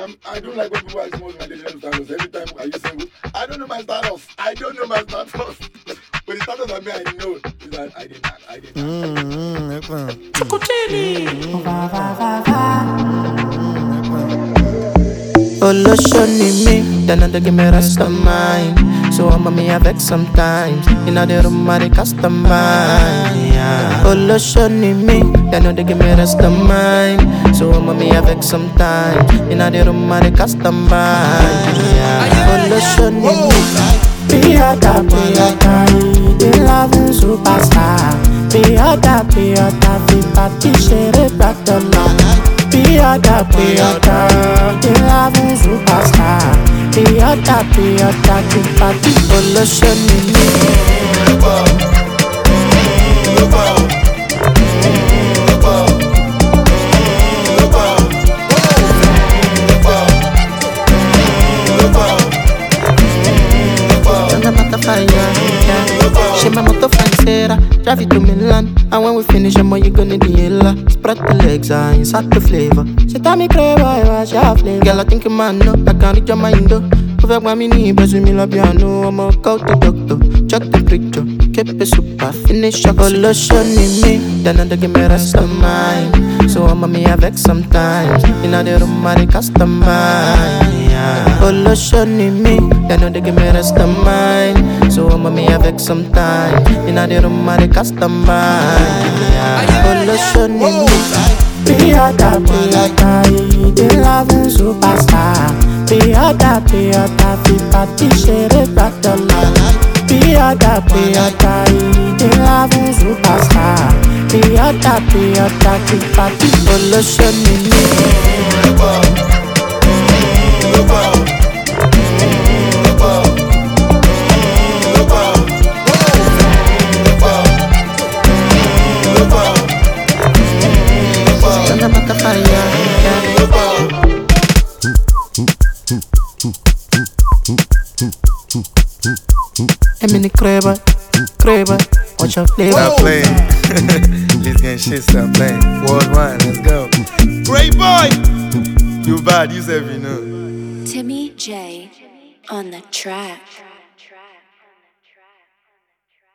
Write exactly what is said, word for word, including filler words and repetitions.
I'm, I don't like when people ask me my dating status. Every time are you single? I don't know my status. I don't know my status. But the status of me I know is that I didn't. I didn't. Oh, lotion in me, then they give me rest of mind. So I'm on me avec sometimes. In the room, I customize. Oh, lotion in me, then they give me rest of mind. So I'm on me avec sometimes. In the room, I customize. Oh, lotion in me. Piota, piota, the loving superstar. Piota, piota, viva t-shirt, battle. Piota, piota, the loving superstar. Piota, piota, viva t-shirt, she my moto fancera, drive it to Milan. And when we finish, I'm you gonna the hella. Spread the legs, I insert the flavor. She tell me crave, I was your flavor. Girl, I think man, no, I can't reach your mind, though. Over my mini, but me love piano. I'm a go to doctor, check the picture. Keep it super, finish up. Oh, lotion in me, then I give me rest of mine. So I'm a me avec sometimes. In the room, I customize. Oh, lotion in me, then they give me rest of mine. So I'm a me avec sometimes. In the room, I customize. Oh, lotion in me. Piota, piota, the loving superstar. Piota, piota, viva t-shirt, battle. Piota, piota, the loving superstar. Piota, piota, viva t-shirt. Oh, lotion in me. I'm in the crabber, crabber, watch your flavor. Stop playing. This game shit, stop playing. Worldwide, let's go. Great boy! You bad, you said you know. Timmy J on the track.